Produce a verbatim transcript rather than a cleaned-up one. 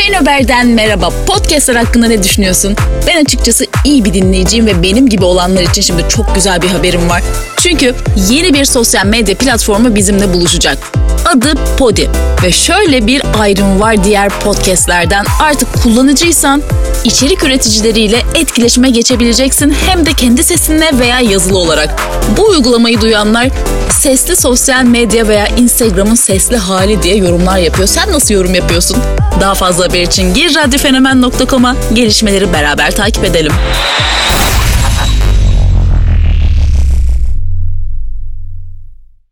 Yayın Haber'den merhaba. Podcastlar hakkında ne düşünüyorsun? Ben açıkçası iyi bir dinleyiciyim ve benim gibi olanlar için şimdi çok güzel bir haberim var. Çünkü yeni bir sosyal medya platformu bizimle buluşacak. Adı Podi ve şöyle bir ayrım var diğer podcastlerden. Artık kullanıcıysan içerik üreticileriyle etkileşime geçebileceksin, hem de kendi sesinle veya yazılı olarak. Bu uygulamayı duyanlar sesli sosyal medya veya Instagram'ın sesli hali diye yorumlar yapıyor. Sen nasıl yorum yapıyorsun? Daha fazla haber için gir radyo fenomen nokta com'a, gelişmeleri beraber takip edelim.